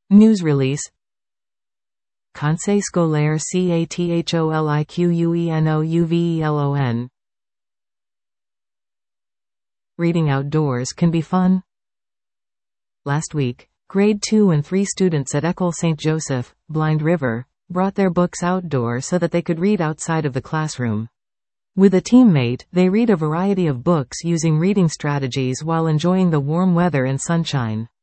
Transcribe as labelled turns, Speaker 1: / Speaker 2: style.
Speaker 1: News release. Conseil scolaire CATHOLIQUENOUVELON. Reading outdoors can be fun. Last week, grade 2 and 3 students at École Saint-Joseph, Blind River, brought their books outdoors so that they could read outside of the classroom. With a teammate, they read a variety of books using reading strategies while enjoying the warm weather and sunshine.